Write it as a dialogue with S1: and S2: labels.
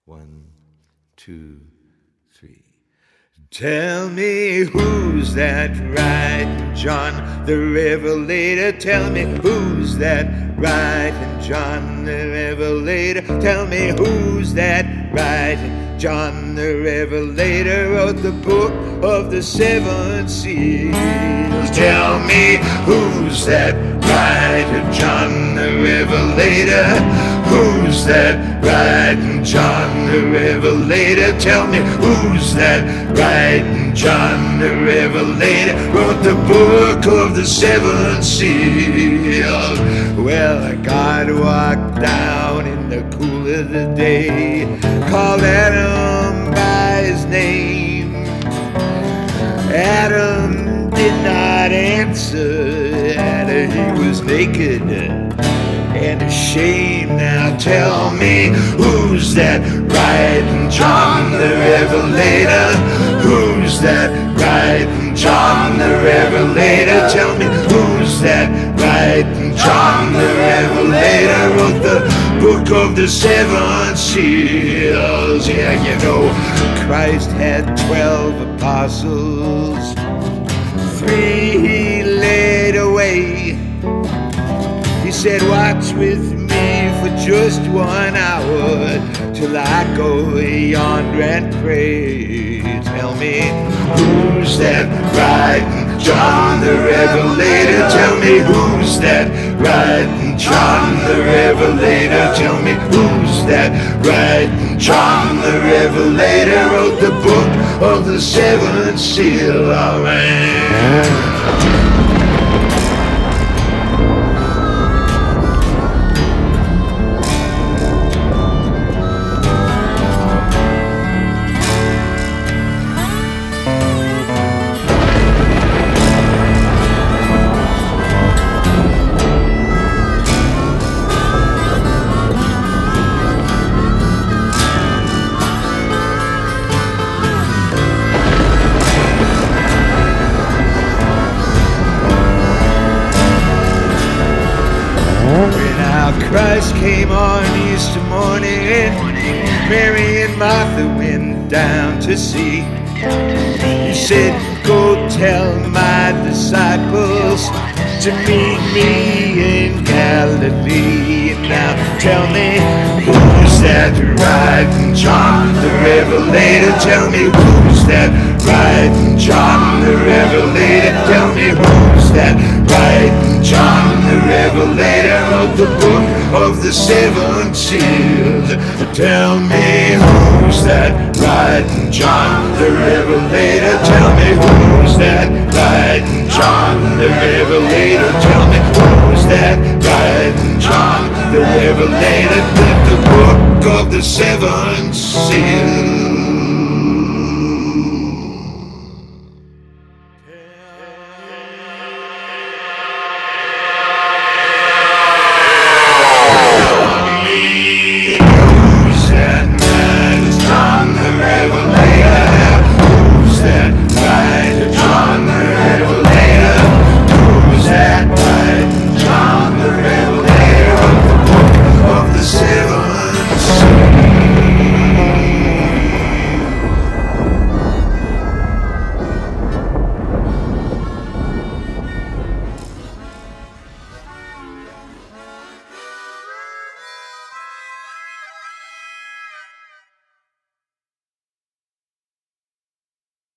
S1: 1, 2, 3. Tell me who's that writing John the Revelator? Tell me who's that writing John the Revelator? Tell me who's that writing John the Revelator? Wrote the book of the seven seals. Tell me who's that writing John the Revelator? Who's that writing John the Revelator? Tell me who's that writing John the Revelator? Wrote the book of the seven seals. Well, God walked down in the cool of the day, called Adam by his name. Adam did not answer, and he was naked and ashamed. Now tell me who's that writing John the Revelator? Who's that writing John the Revelator? Tell me who's that writing John the Revelator? Wrote the book of the seven seals. Yeah, you know, Christ had 12 apostles, 3 he laid away. He said, watch with me for just 1 hour till I go yonder and pray. Tell me who's that writing John the Revelator? Tell me who's that writing John the Revelator? Tell me who's that writing John the Revelator? Wrote the book of the seven seals. All right. Christ came on Easter morning, Mary and Martha went down to see. He said, go tell my disciples to meet me in Galilee. Now tell me who's that writing John the Revelator? Tell me who's that writing John the Revelator? Tell me who's that writing John the Revelator? Wrote the book of the seven seals. Tell me who's that writing John the Revelator? Tell me who's that writing John the Revelator? Tell me who's that writing John the Revelator? The book of the seven seals.